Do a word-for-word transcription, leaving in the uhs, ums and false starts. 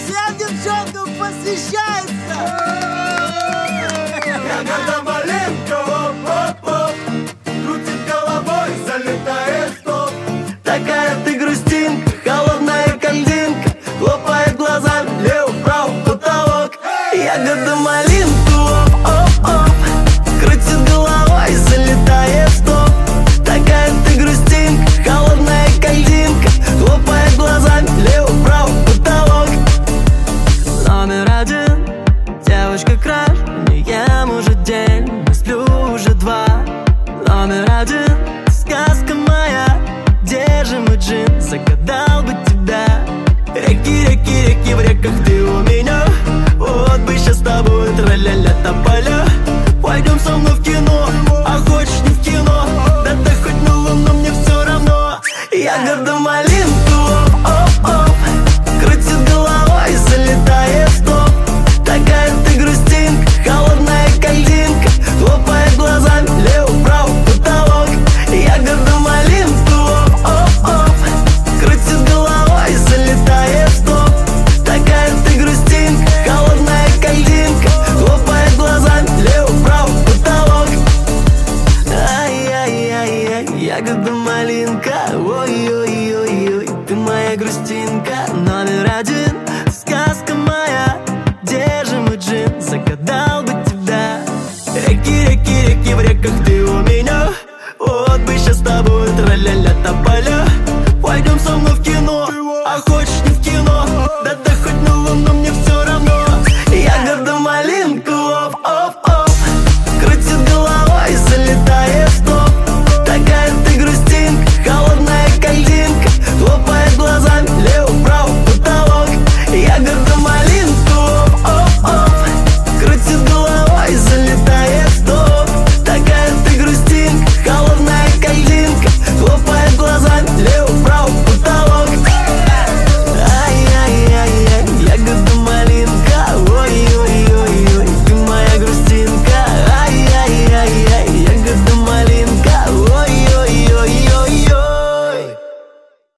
Всем девчонкам посвящается! Ягода малинка, оп-оп-оп, крутит головой, залетает в топ. Такая ты грустинка, холодная кальдинка, хлопает глазами лево-право потолок. Ягода малинка, оп-оп-оп, крутит головой, залетает в топ. Такая ты грустинка, холодная кальдинка, хлопает глазами лево-право потолок. Номер один, девочка краш, не ем уже день, не сплю уже два. Номер один, сказка моя, где же мой джин, загадал бы тебя. Реки, реки, реки, в реках ты у меня. Вот бы сейчас с тобой тра-ля-ля тополя. Пойдем со мной в кино, а хочешь не в кино, да ты хоть на луну, мне все равно. Ягода малинка, оп-оп-оп, крутит головой, залетает в топ. Такая ты грустинка, холодная кальдинка, хлопает глазами лево-право потолок. Ягода малинка, оп-оп-оп, крутит головой, залетает в топ. Такая ты грустинка, холодная кальдинка, хлопает глазами лево-право потолок. Ай-яй-яй-яй, ягода малинка, ой-ой-ой-ой, ты моя грустинка. Номер один, сказка моя, где же мой джин, загадал бы тебя. Реки, реки, реки, в реках ты у меня. Вот бы сейчас с тобой тра-ля-ля тополя. Пойдем со мной в кино, а хочешь не в кино, да